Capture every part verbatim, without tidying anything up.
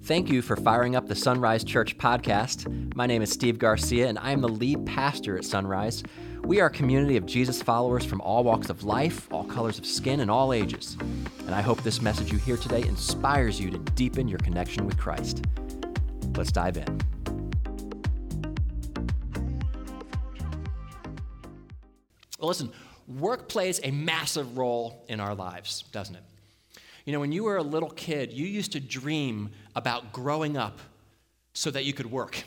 Thank you for firing up the Sunrise Church podcast. My name is Steve Garcia, and I am the lead pastor at Sunrise. We are a community of Jesus followers from all walks of life, all colors of skin, and all ages. And I hope this message you hear today inspires you to deepen your connection with Christ. Let's dive in. Well, listen, work plays a massive role in our lives, doesn't it? You know, when you were a little kid, you used to dream about growing up so that you could work.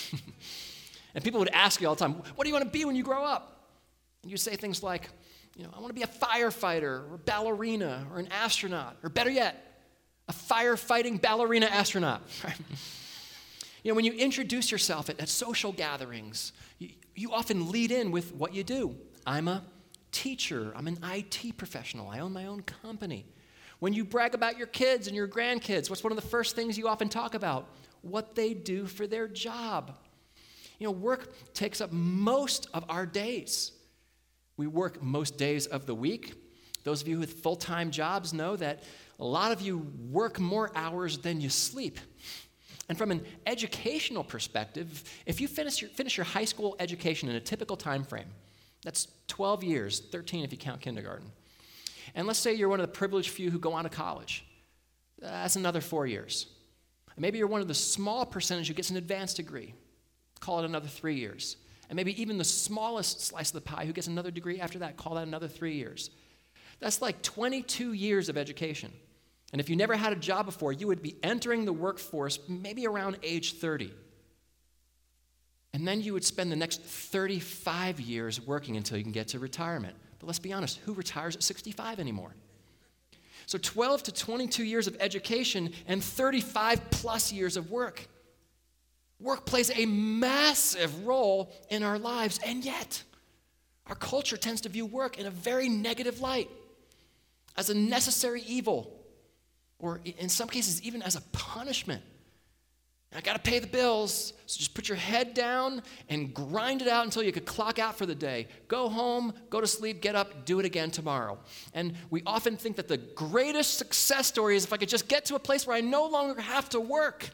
And people would ask you all the time, what do you want to be when you grow up? And you'd say things like, you know, I want to be a firefighter or a ballerina or an astronaut, or better yet, a firefighting ballerina astronaut. You know, when you introduce yourself at, at social gatherings, you, you often lead in with what you do. I'm a teacher. I'm an I T professional. I own my own company. When you brag about your kids and your grandkids, what's one of the first things you often talk about? What they do for their job. You know, work takes up most of our days. We work most days of the week. Those of you with full-time jobs know that a lot of you work more hours than you sleep. And from an educational perspective, if you finish your, finish your high school education in a typical time frame, that's twelve years, thirteen if you count kindergarten. And let's say you're one of the privileged few who go on to college. That's another four years. Maybe you're one of the small percentage who gets an advanced degree. Call it another three years. And maybe even the smallest slice of the pie who gets another degree after that, call that another three years. That's like twenty-two years of education. And if you never had a job before, you would be entering the workforce maybe around age thirty. And then you would spend the next thirty-five years working until you can get to retirement. But let's be honest, who retires at sixty-five anymore? So twelve to twenty-two years of education and thirty-five plus years of work. Work plays a massive role in our lives, and yet our culture tends to view work in a very negative light, as a necessary evil, or in some cases even as a punishment. I got to pay the bills, so just put your head down and grind it out until you could clock out for the day. Go home, go to sleep, get up, do it again tomorrow. And we often think that the greatest success story is if I could just get to a place where I no longer have to work.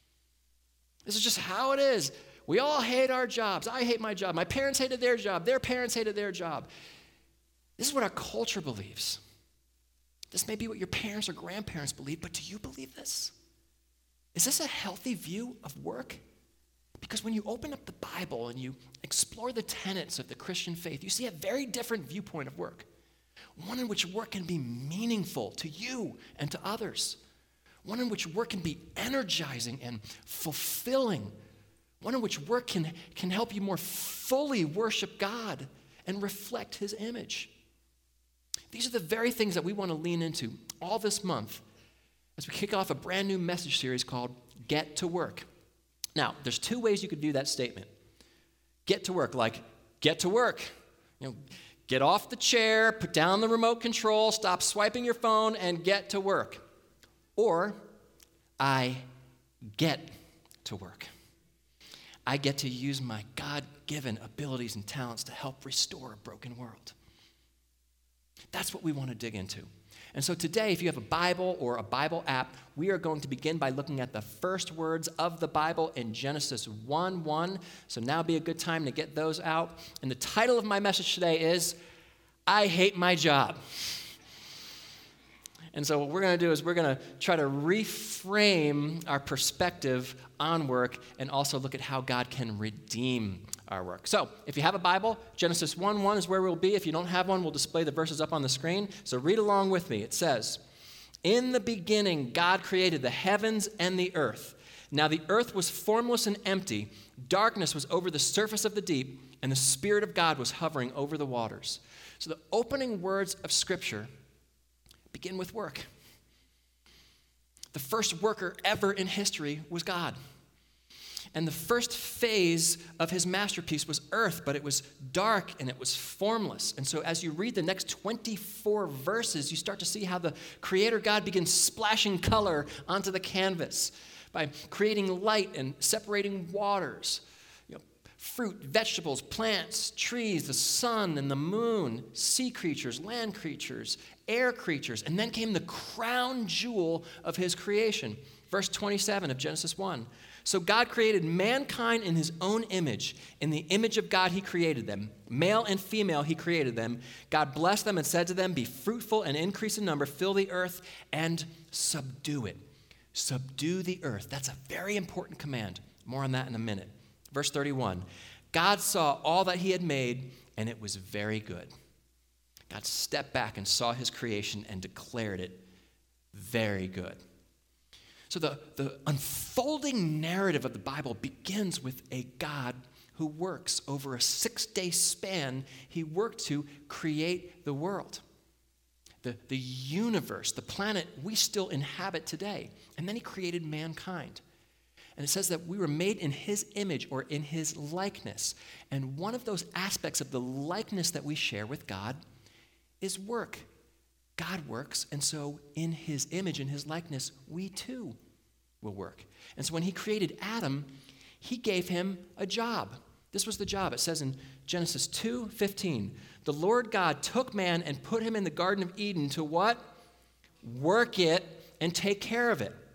This is just how it is. We all hate our jobs. I hate my job. My parents hated their job. Their parents hated their job. This is what our culture believes. This may be what your parents or grandparents believe, but do you believe this? Is this a healthy view of work? Because when you open up the Bible and you explore the tenets of the Christian faith, you see a very different viewpoint of work. One in which work can be meaningful to you and to others. One in which work can be energizing and fulfilling. One in which work can, can help you more fully worship God and reflect His image. These are the very things that we want to lean into all this month as we kick off a brand new message series called Get to Work. Now, there's two ways you could do that statement. Get to work, like get to work. You know, get off the chair, put down the remote control, stop swiping your phone, and get to work. Or, I get to work. I get to use my God-given abilities and talents to help restore a broken world. That's what we want to dig into. And so today, if you have a Bible or a Bible app, we are going to begin by looking at the first words of the Bible in Genesis one one. So now would be a good time to get those out. And the title of my message today is, I Hate My Job. And so what we're going to do is we're going to try to reframe our perspective on work and also look at how God can redeem our work. So if you have a Bible, Genesis one one is where we'll be. If you don't have one, we'll display the verses up on the screen. So read along with me. It says, in the beginning, God created the heavens and the earth. Now the earth was formless and empty. Darkness was over the surface of the deep, and the Spirit of God was hovering over the waters. So the opening words of Scripture begin with work. The first worker ever in history was God. And the first phase of his masterpiece was earth, but it was dark and it was formless. And so as you read the next twenty-four verses, you start to see how the Creator God begins splashing color onto the canvas by creating light and separating waters. You know, fruit, vegetables, plants, trees, the sun and the moon, sea creatures, land creatures, air creatures. And then came the crown jewel of his creation. Verse twenty-seven of Genesis one. So God created mankind in his own image. In the image of God, he created them. Male and female, he created them. God blessed them and said to them, be fruitful and increase in number, fill the earth and subdue it. Subdue the earth. That's a very important command. More on that in a minute. Verse thirty-one, God saw all that he had made, and it was very good. God stepped back and saw his creation and declared it very good. So the, the unfolding narrative of the Bible begins with a God who works over a six-day span. He worked to create the world, the, the universe, the planet we still inhabit today. And then he created mankind. And it says that we were made in his image or in his likeness. And one of those aspects of the likeness that we share with God is work. God works, and so in his image, in his likeness, we too will work. And so when he created Adam, he gave him a job. This was the job. It says in Genesis two fifteen, the Lord God took man and put him in the Garden of Eden to what? Work it and take care of it.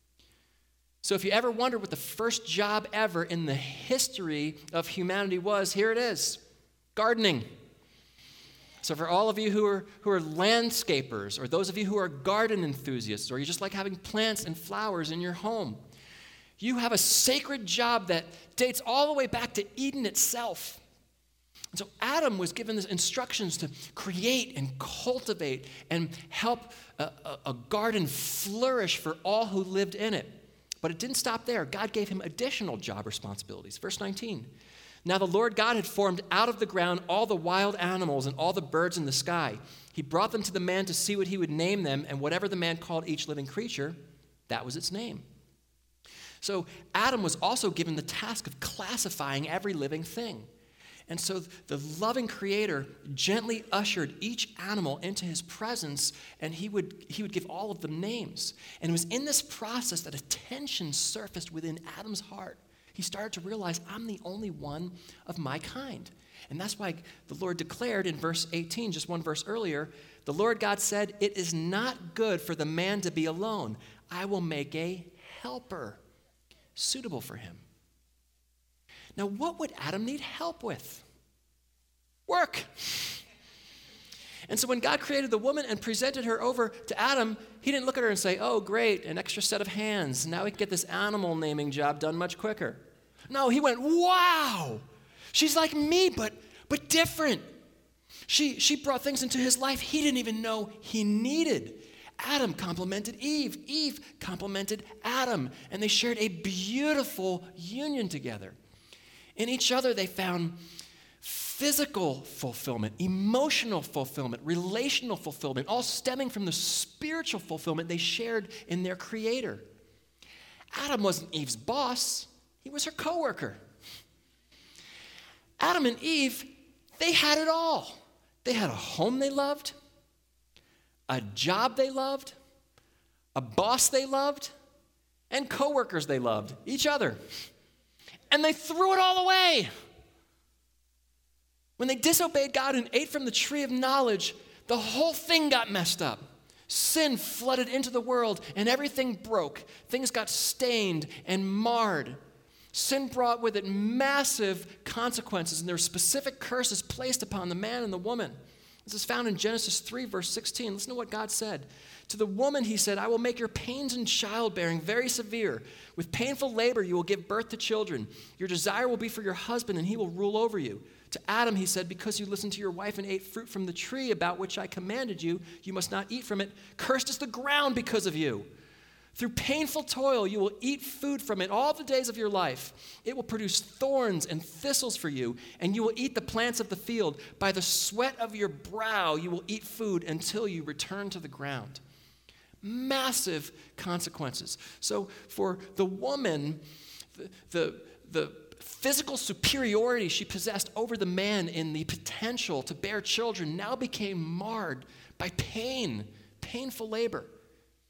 So if you ever wondered what the first job ever in the history of humanity was, here it is, gardening. So for all of you who are, who are landscapers, or those of you who are garden enthusiasts, or you just like having plants and flowers in your home, you have a sacred job that dates all the way back to Eden itself. And so Adam was given these instructions to create and cultivate and help a, a, a garden flourish for all who lived in it. But it didn't stop there. God gave him additional job responsibilities. Verse nineteen. Now the Lord God had formed out of the ground all the wild animals and all the birds in the sky. He brought them to the man to see what he would name them, and whatever the man called each living creature, that was its name. So Adam was also given the task of classifying every living thing. And so the loving Creator gently ushered each animal into his presence, and he would, he would give all of them names. And it was in this process that a tension surfaced within Adam's heart. He started to realize, I'm the only one of my kind. And that's why the Lord declared in verse eighteen, just one verse earlier, the Lord God said, it is not good for the man to be alone. I will make a helper suitable for him. Now, what would Adam need help with? Work. And so when God created the woman and presented her over to Adam, he didn't look at her and say, oh, great, an extra set of hands. Now we can get this animal naming job done much quicker. No, he went, wow, she's like me, but, but different. She, she brought things into his life he didn't even know he needed. Adam complemented Eve. Eve complemented Adam. And they shared a beautiful union together. In each other, they found physical fulfillment, emotional fulfillment, relational fulfillment, all stemming from the spiritual fulfillment they shared in their Creator. Adam wasn't Eve's boss. He was her coworker. Adam and Eve, they had it all. They had a home they loved, a job they loved, a boss they loved, and coworkers they loved, each other. And they threw it all away. When they disobeyed God and ate from the tree of knowledge, the whole thing got messed up. Sin flooded into the world and everything broke. Things got stained and marred. Sin brought with it massive consequences, and there were specific curses placed upon the man and the woman. This is found in Genesis three, verse sixteen. Listen to what God said. To the woman, he said, I will make your pains in childbearing very severe. With painful labor, you will give birth to children. Your desire will be for your husband, and he will rule over you. To Adam, he said, because you listened to your wife and ate fruit from the tree about which I commanded you, you must not eat from it. Cursed is the ground because of you. Through painful toil, you will eat food from it all the days of your life. It will produce thorns and thistles for you, and you will eat the plants of the field. By the sweat of your brow, you will eat food until you return to the ground. Massive consequences. So for the woman, the, the, the physical superiority she possessed over the man in the potential to bear children now became marred by pain, painful labor.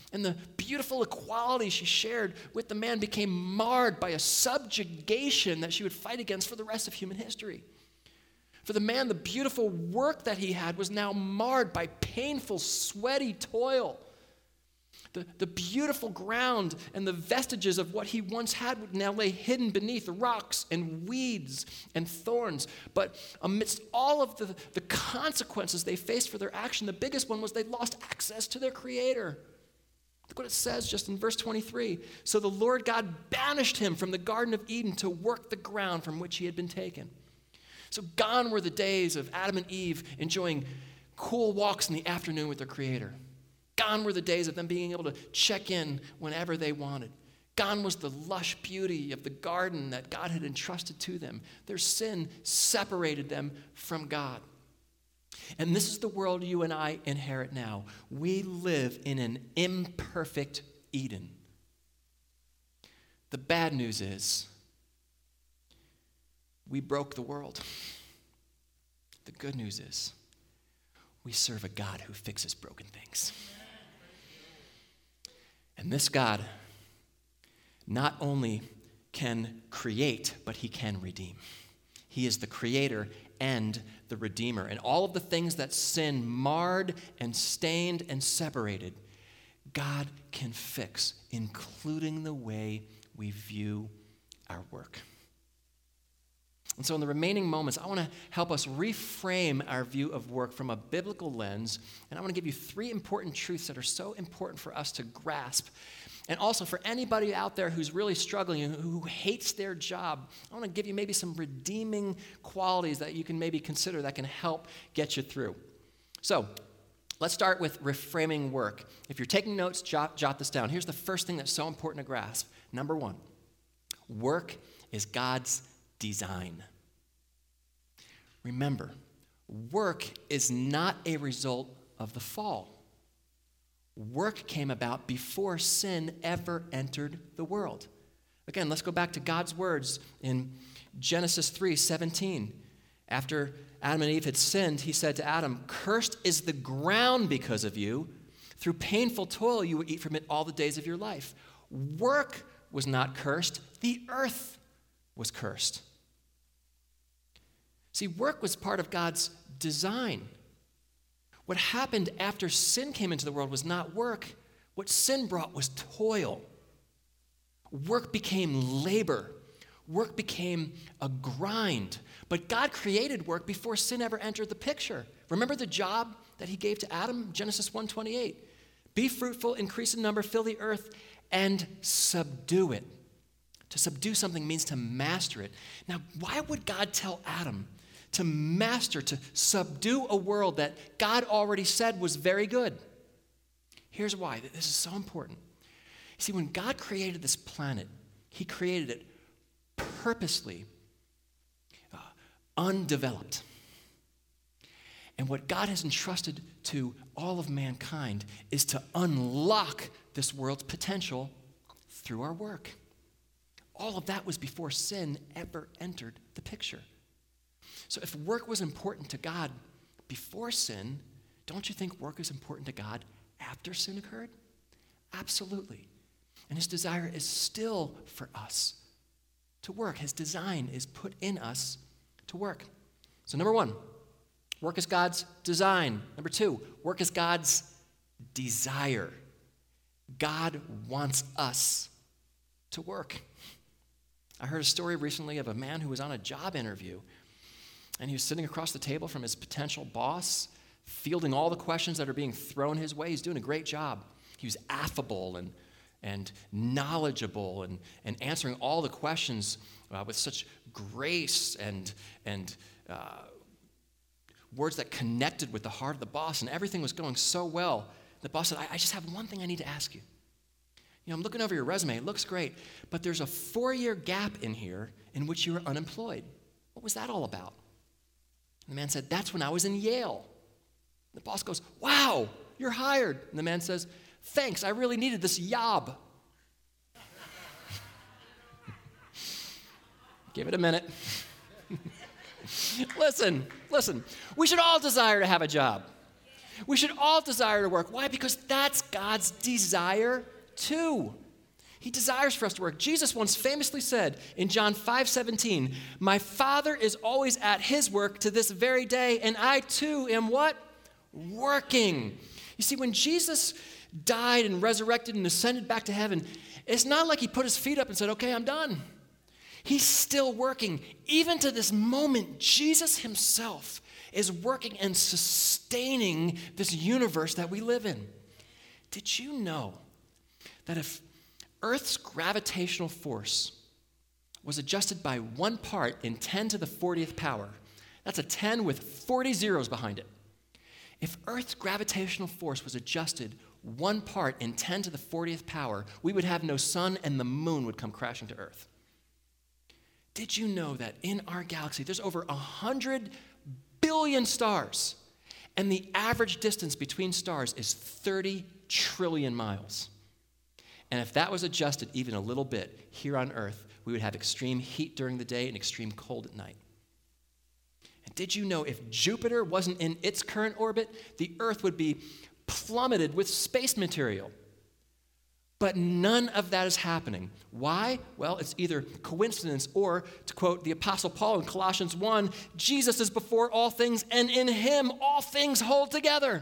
And the beautiful equality she shared with the man became marred by a subjugation that she would fight against for the rest of human history. For the man, the beautiful work that he had was now marred by painful, sweaty toil. The, the beautiful ground and the vestiges of what he once had would now lay hidden beneath rocks and weeds and thorns. But amidst all of the, the consequences they faced for their action, the biggest one was they lost access to their Creator. Look what it says just in verse twenty-three. So the Lord God banished him from the Garden of Eden to work the ground from which he had been taken. So gone were the days of Adam and Eve enjoying cool walks in the afternoon with their Creator. Gone were the days of them being able to check in whenever they wanted. Gone was the lush beauty of the garden that God had entrusted to them. Their sin separated them from God. And this is the world you and I inherit now. We live in an imperfect Eden. The bad news is we broke the world. The good news is we serve a God who fixes broken things. And this God not only can create, but he can redeem. He is the creator and the redeemer. And all of the things that sin marred and stained and separated, God can fix, including the way we view our work. And so in the remaining moments, I want to help us reframe our view of work from a biblical lens, and I want to give you three important truths that are so important for us to grasp. And also for anybody out there who's really struggling, who hates their job, I want to give you maybe some redeeming qualities that you can maybe consider that can help get you through. So let's start with reframing work. If you're taking notes, jot, jot this down. Here's the first thing that's so important to grasp. Number one, work is God's design. Remember, work is not a result of the fall. Work came about before sin ever entered the world. Again, let's go back to God's words in Genesis three seventeen. After Adam and Eve had sinned, he said to Adam, "Cursed is the ground because of you. Through painful toil you will eat from it all the days of your life." Work was not cursed. The earth was cursed. See, work was part of God's design. What happened after sin came into the world was not work. What sin brought was toil. Work became labor. Work became a grind. But God created work before sin ever entered the picture. Remember the job that he gave to Adam? Genesis one twenty-eight. Be fruitful, increase in number, fill the earth, and subdue it. To subdue something means to master it. Now, why would God tell Adam to master, to subdue a world that God already said was very good? Here's why. This is so important. See, when God created this planet, he created it purposely uh, undeveloped. And what God has entrusted to all of mankind is to unlock this world's potential through our work. All of that was before sin ever entered the picture. So if work was important to God before sin, don't you think work is important to God after sin occurred? Absolutely. And his desire is still for us to work. His design is put in us to work. So number one, work is God's design. Number two, work is God's desire. God wants us to work. I heard a story recently of a man who was on a job interview, and he was sitting across the table from his potential boss, fielding all the questions that are being thrown his way. He's doing a great job. He was affable and, and knowledgeable and, and answering all the questions uh, with such grace and, and uh, words that connected with the heart of the boss, and everything was going so well. The boss said, I, I just have one thing I need to ask you. You know, I'm looking over your resume. It looks great, but there's a four-year gap in here in which you were unemployed. What was that all about? And the man said, that's when I was in Yale. The boss goes, wow, you're hired. And the man says, thanks, I really needed this job. Give it a minute. listen, listen, we should all desire to have a job. We should all desire to work. Why? Because that's God's desire too. He desires for us to work. Jesus once famously said in John five seventeen, "My Father is always at his work to this very day, and I too am" what? Working. You see, when Jesus died and resurrected and ascended back to heaven, it's not like he put his feet up and said, "Okay, I'm done." He's still working. Even to this moment, Jesus himself is working and sustaining this universe that we live in. Did you know that if Earth's gravitational force was adjusted by one part in ten to the fortieth power, that's a ten with forty zeros behind it. If Earth's gravitational force was adjusted one part in ten to the fortieth power, we would have no sun and the moon would come crashing to Earth. Did you know that in our galaxy, there's over one hundred billion stars, and the average distance between stars is thirty trillion miles? And if that was adjusted even a little bit here on Earth, we would have extreme heat during the day and extreme cold at night. And did you know if Jupiter wasn't in its current orbit, the Earth would be plummeted with space material? But none of that is happening. Why? Well, it's either coincidence or, to quote the Apostle Paul in Colossians one, Jesus is before all things, and in him all things hold together.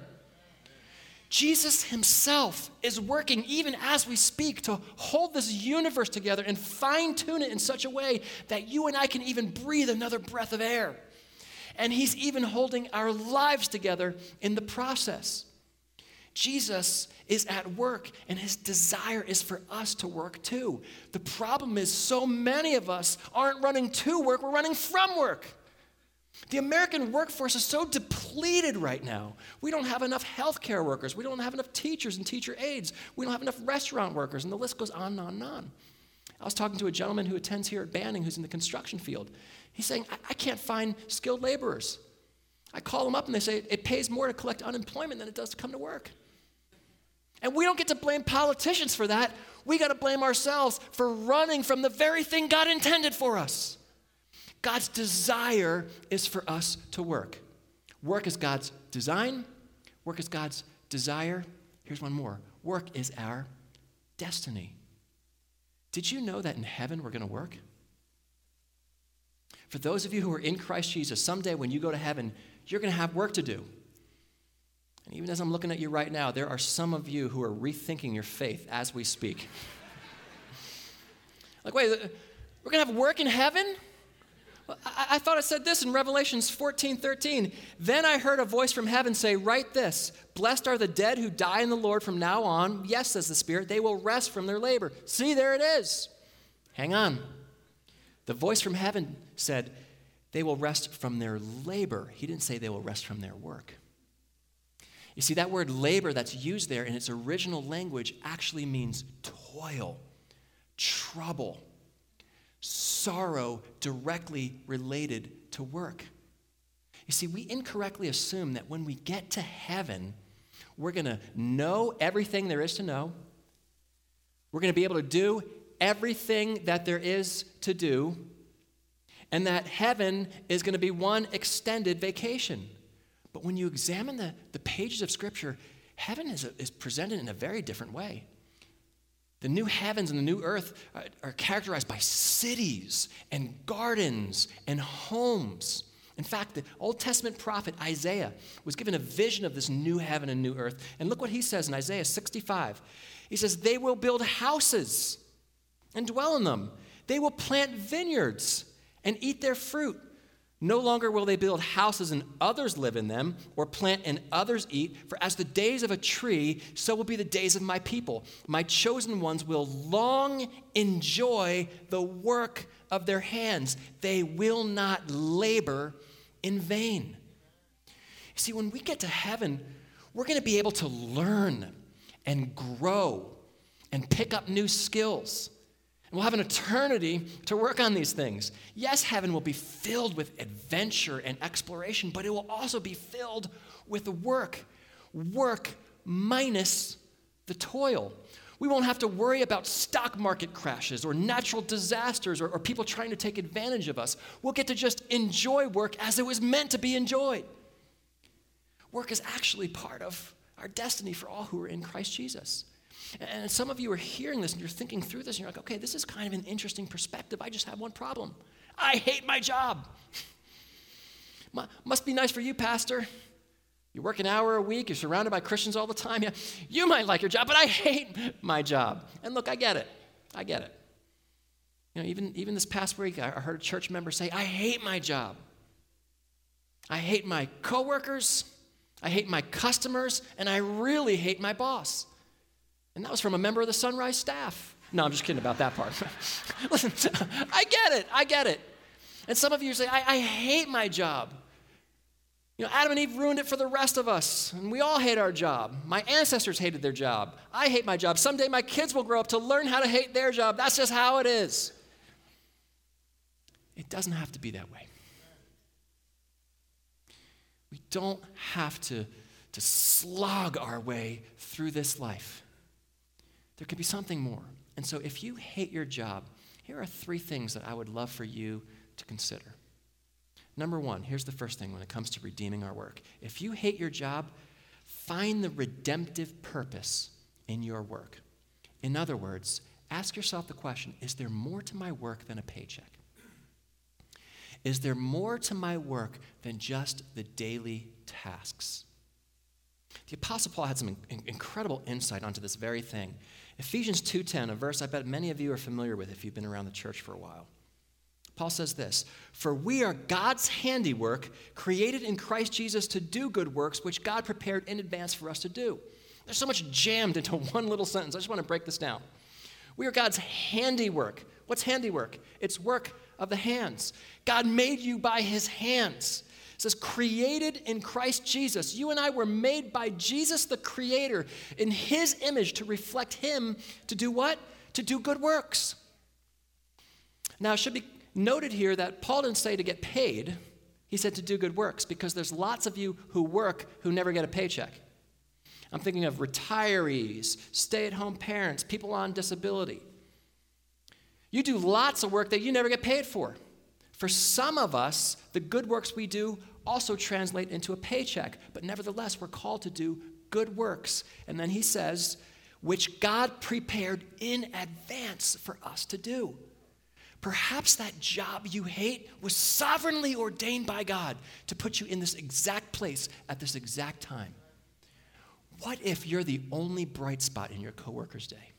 Jesus himself is working even as we speak to hold this universe together and fine-tune it in such a way that you and I can even breathe another breath of air. And he's even holding our lives together in the process. Jesus is at work, and his desire is for us to work too. The problem is so many of us aren't running to work, we're running from work. The American workforce is so depleted right now. We don't have enough healthcare workers. We don't have enough teachers and teacher aides. We don't have enough restaurant workers, and the list goes on and on and on. I was talking to a gentleman who attends here at Banning who's in the construction field. He's saying, I, I can't find skilled laborers. I call them up and they say, it pays more to collect unemployment than it does to come to work. And we don't get to blame politicians for that. We got to blame ourselves for running from the very thing God intended for us. God's desire is for us to work. Work is God's design. Work is God's desire. Here's one more. Work is our destiny. Did you know that in heaven we're going to work? For those of you who are in Christ Jesus, someday when you go to heaven, you're going to have work to do. And even as I'm looking at you right now, there are some of you who are rethinking your faith as we speak. Like, wait, we're going to have work in heaven? Well, I, I thought it said this in Revelations fourteen thirteen. Then I heard a voice from heaven say, write this, blessed are the dead who die in the Lord from now on. Yes, says the Spirit, they will rest from their labor. See, there it is. Hang on. The voice from heaven said, they will rest from their labor. He didn't say they will rest from their work. You see, that word labor that's used there in its original language actually means toil, trouble, sorrow directly related to work. You see, we incorrectly assume that when we get to heaven, we're going to know everything there is to know. We're going to be able to do everything that there is to do, and that heaven is going to be one extended vacation. But when you examine the, the pages of Scripture, heaven is, is presented in a very different way. The new heavens and the new earth are, are characterized by cities and gardens and homes. In fact, the Old Testament prophet Isaiah was given a vision of this new heaven and new earth. And look what he says in Isaiah sixty-five. He says, they will build houses and dwell in them. They will plant vineyards and eat their fruit. No longer will they build houses and others live in them, or plant and others eat, for as the days of a tree, so will be the days of my people. My chosen ones will long enjoy the work of their hands. They will not labor in vain. You see, when we get to heaven, we're going to be able to learn and grow and pick up new skills. And we'll have an eternity to work on these things. Yes, heaven will be filled with adventure and exploration, but it will also be filled with work. Work minus the toil. We won't have to worry about stock market crashes or natural disasters or, or people trying to take advantage of us. We'll get to just enjoy work as it was meant to be enjoyed. Work is actually part of our destiny for all who are in Christ Jesus. And some of you are hearing this and you're thinking through this and you're like, okay, this is kind of an interesting perspective. I just have one problem. I hate my job. Must be nice for you, Pastor. You work an hour a week, you're surrounded by Christians all the time. Yeah, you might like your job, but I hate my job. And look, I get it. I get it. You know, even, even this past week, I heard a church member say, I hate my job. I hate my coworkers, I hate my customers, and I really hate my boss. And that was from a member of the Sunrise staff. No, I'm just kidding about that part. Listen, I get it. I get it. And some of you say, I, I hate my job. You know, Adam and Eve ruined it for the rest of us, and we all hate our job. My ancestors hated their job. I hate my job. Someday my kids will grow up to learn how to hate their job. That's just how it is. It doesn't have to be that way. We don't have to, to slog our way through this life. There could be something more. And so if you hate your job, here are three things that I would love for you to consider. Number one, here's the first thing when it comes to redeeming our work. If you hate your job, find the redemptive purpose in your work. In other words, ask yourself the question, is there more to my work than a paycheck? Is there more to my work than just the daily tasks? The Apostle Paul had some in- incredible insight onto this very thing. Ephesians two ten, a verse I bet many of you are familiar with if you've been around the church for a while. Paul says this, for we are God's handiwork, created in Christ Jesus to do good works, which God prepared in advance for us to do. There's so much jammed into one little sentence. I just want to break this down. We are God's handiwork. What's handiwork? It's work of the hands. God made you by his hands. It says, created in Christ Jesus. You and I were made by Jesus, the Creator, in his image to reflect him to do what? To do good works. Now, it should be noted here that Paul didn't say to get paid. He said to do good works, because there's lots of you who work who never get a paycheck. I'm thinking of retirees, stay-at-home parents, people on disability. You do lots of work that you never get paid for. For some of us, the good works we do also translate into a paycheck, but nevertheless, we're called to do good works. And then he says, which God prepared in advance for us to do. Perhaps that job you hate was sovereignly ordained by God to put you in this exact place at this exact time. What if you're the only bright spot in your coworker's day?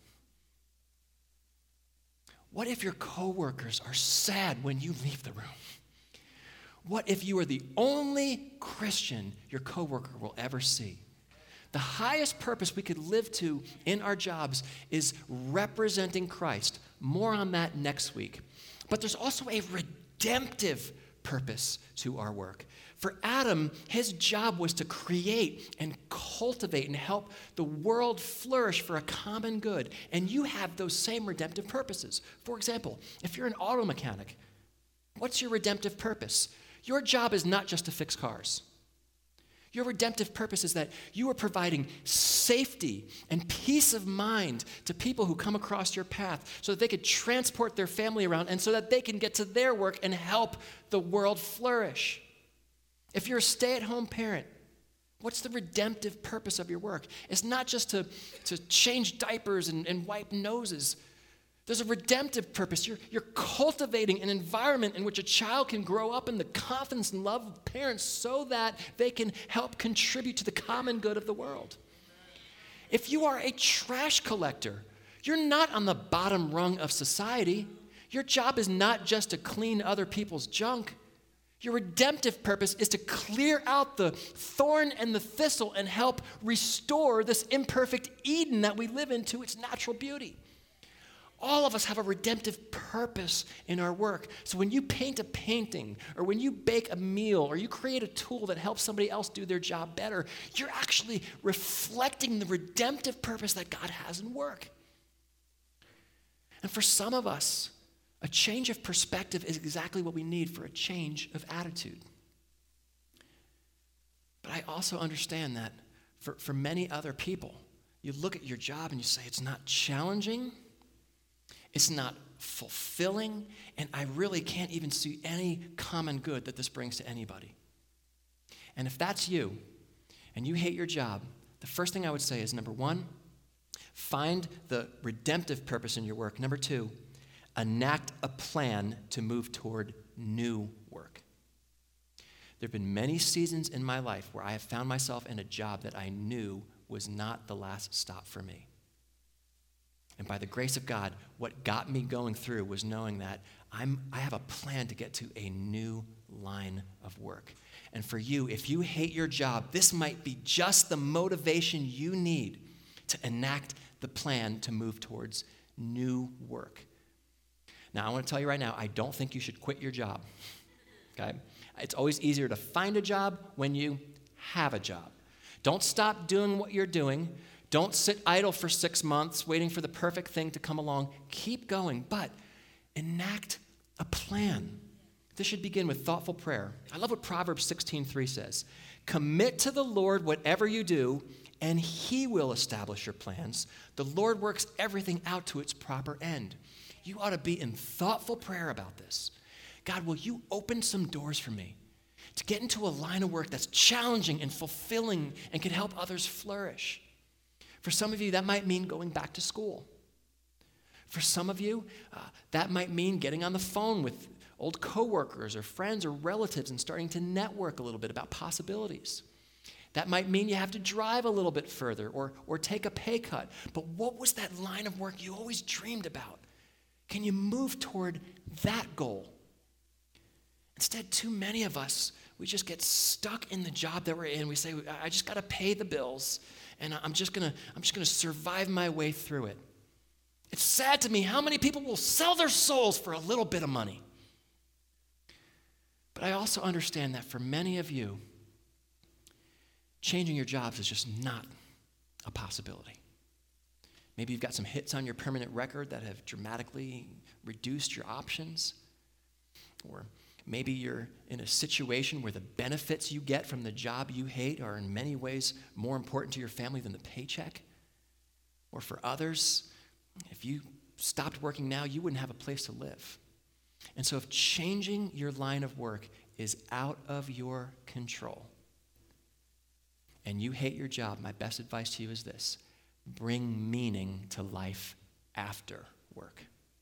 What if your coworkers are sad when you leave the room? What if you are the only Christian your coworker will ever see? The highest purpose we could live to in our jobs is representing Christ. More on that next week. But there's also a redemptive purpose to our work. For Adam, his job was to create and cultivate and help the world flourish for a common good. And you have those same redemptive purposes. For example, if you're an auto mechanic, what's your redemptive purpose? Your job is not just to fix cars. Your redemptive purpose is that you are providing safety and peace of mind to people who come across your path so that they could transport their family around and so that they can get to their work and help the world flourish. If you're a stay-at-home parent, what's the redemptive purpose of your work? It's not just to, to change diapers and, and wipe noses. There's a redemptive purpose. You're, you're cultivating an environment in which a child can grow up in the confidence and love of parents so that they can help contribute to the common good of the world. If you are a trash collector, you're not on the bottom rung of society. Your job is not just to clean other people's junk. Your redemptive purpose is to clear out the thorn and the thistle and help restore this imperfect Eden that we live in to its natural beauty. All of us have a redemptive purpose in our work. So when you paint a painting, or when you bake a meal, or you create a tool that helps somebody else do their job better, you're actually reflecting the redemptive purpose that God has in work. And for some of us, a change of perspective is exactly what we need for a change of attitude. But I also understand that for, for many other people, you look at your job and you say, it's not challenging, it's not fulfilling, and I really can't even see any common good that this brings to anybody. And if that's you, and you hate your job, the first thing I would say is, number one, find the redemptive purpose in your work. Number two, enact a plan to move toward new work. There have been many seasons in my life where I have found myself in a job that I knew was not the last stop for me. And by the grace of God, what got me going through was knowing that I'm, I have a plan to get to a new line of work. And for you, if you hate your job, this might be just the motivation you need to enact the plan to move towards new work. Now, I want to tell you right now, I don't think you should quit your job, okay? It's always easier to find a job when you have a job. Don't stop doing what you're doing. Don't sit idle for six months waiting for the perfect thing to come along. Keep going, but enact a plan. This should begin with thoughtful prayer. I love what Proverbs sixteen three says. Commit to the Lord whatever you do, and he will establish your plans. The Lord works everything out to its proper end. You ought to be in thoughtful prayer about this. God, will you open some doors for me to get into a line of work that's challenging and fulfilling and can help others flourish? For some of you, that might mean going back to school. For some of you, uh, that might mean getting on the phone with old coworkers or friends or relatives and starting to network a little bit about possibilities. That might mean you have to drive a little bit further or, or take a pay cut. But what was that line of work you always dreamed about? Can you move toward that goal? Instead, too many of us, we just get stuck in the job that we're in. We say, I just got to pay the bills, and I'm just gonna, I'm just gonna survive my way through it. It's sad to me how many people will sell their souls for a little bit of money. But I also understand that for many of you, changing your jobs is just not a possibility. Maybe you've got some hits on your permanent record that have dramatically reduced your options. Or maybe you're in a situation where the benefits you get from the job you hate are in many ways more important to your family than the paycheck. Or for others, if you stopped working now, you wouldn't have a place to live. And so if changing your line of work is out of your control and you hate your job, my best advice to you is this: bring meaning to life after work.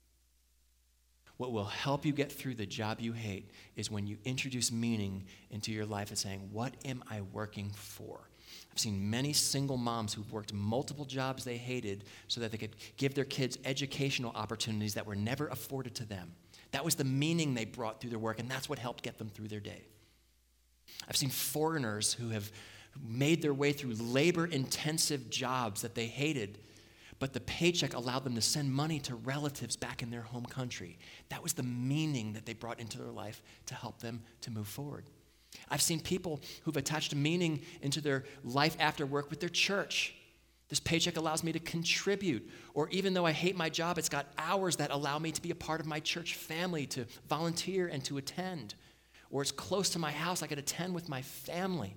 What will help you get through the job you hate is when you introduce meaning into your life and saying, what am I working for? I've seen many single moms who've worked multiple jobs they hated so that they could give their kids educational opportunities that were never afforded to them. That was the meaning they brought through their work, and that's what helped get them through their day. I've seen foreigners who have made their way through labor-intensive jobs that they hated, but the paycheck allowed them to send money to relatives back in their home country. That was the meaning that they brought into their life to help them to move forward. I've seen people who've attached meaning into their life after work with their church. This paycheck allows me to contribute. Or even though I hate my job, it's got hours that allow me to be a part of my church family, to volunteer and to attend. Or it's close to my house, I could attend with my family.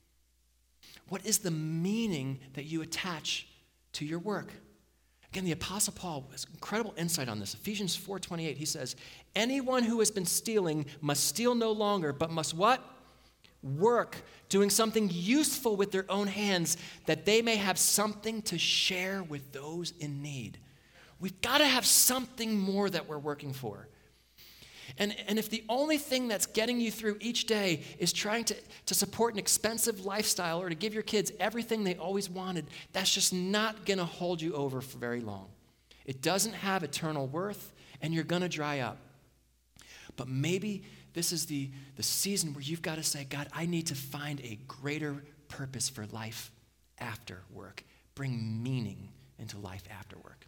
What is the meaning that you attach to your work? Again, the Apostle Paul has incredible insight on this. Ephesians four twenty-eight, he says, anyone who has been stealing must steal no longer, but must what? Work, doing something useful with their own hands, that they may have something to share with those in need. We've got to have something more that we're working for. And, and if the only thing that's getting you through each day is trying to, to support an expensive lifestyle or to give your kids everything they always wanted, that's just not going to hold you over for very long. It doesn't have eternal worth, and you're going to dry up. But maybe this is the, the season where you've got to say, God, I need to find a greater purpose for life after work. Bring meaning into life after work.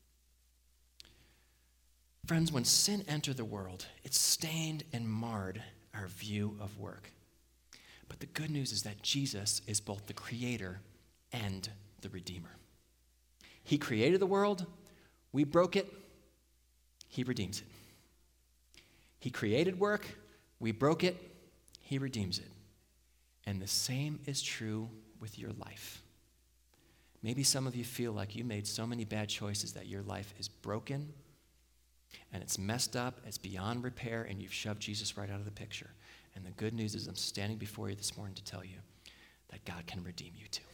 Friends, when sin entered the world, it stained and marred our view of work. But the good news is that Jesus is both the creator and the redeemer. He created the world, we broke it, he redeems it. He created work, we broke it, he redeems it. And the same is true with your life. Maybe some of you feel like you made so many bad choices that your life is broken and it's messed up, it's beyond repair, and you've shoved Jesus right out of the picture. And the good news is I'm standing before you this morning to tell you that God can redeem you too.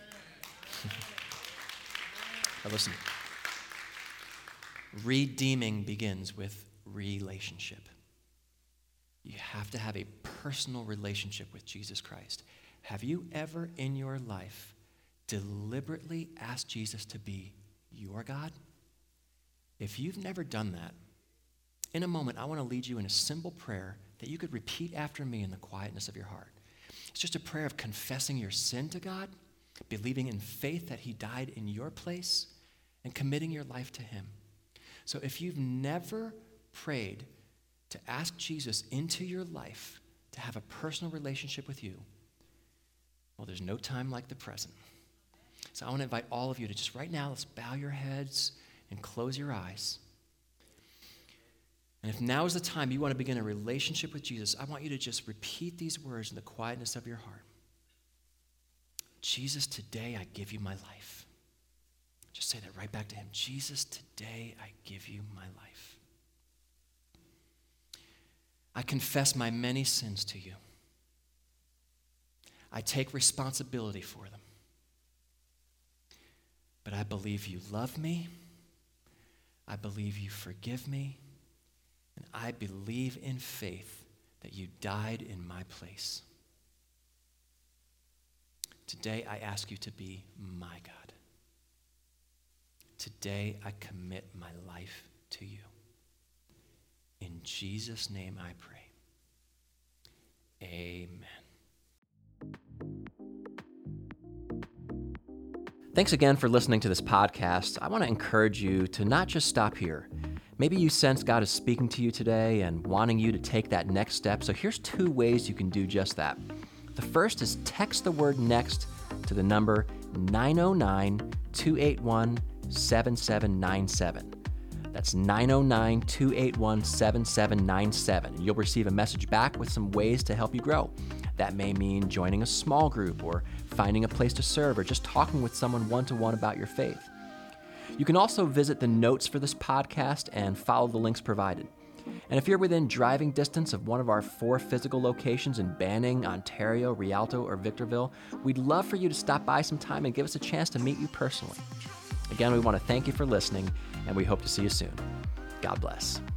Now listen, redeeming begins with relationship. You have to have a personal relationship with Jesus Christ. Have you ever in your life deliberately asked Jesus to be your God? If you've never done that, in a moment, I want to lead you in a simple prayer that you could repeat after me in the quietness of your heart. It's just a prayer of confessing your sin to God, believing in faith that he died in your place, and committing your life to him. So if you've never prayed to ask Jesus into your life to have a personal relationship with you, well, there's no time like the present. So I want to invite all of you to just right now, let's bow your heads and close your eyes. And if now is the time you want to begin a relationship with Jesus, I want you to just repeat these words in the quietness of your heart. Jesus, today I give you my life. Just say that right back to him. Jesus, today I give you my life. I confess my many sins to you. I take responsibility for them. But I believe you love me. I believe you forgive me. And I believe in faith that you died in my place. Today I ask you to be my God. Today I commit my life to you. In Jesus' name I pray. Amen. Thanks again for listening to this podcast. I want to encourage you to not just stop here. Maybe you sense God is speaking to you today and wanting you to take that next step. So here's two ways you can do just that. The first is text the word NEXT to the number nine oh nine, two eight one, seven seven nine seven. That's nine oh nine, two eight one, seven seven nine seven. And you'll receive a message back with some ways to help you grow. That may mean joining a small group or finding a place to serve or just talking with someone one-to-one about your faith. You can also visit the notes for this podcast and follow the links provided. And if you're within driving distance of one of our four physical locations in Banning, Ontario, Rialto, or Victorville, we'd love for you to stop by sometime and give us a chance to meet you personally. Again, we want to thank you for listening, and we hope to see you soon. God bless.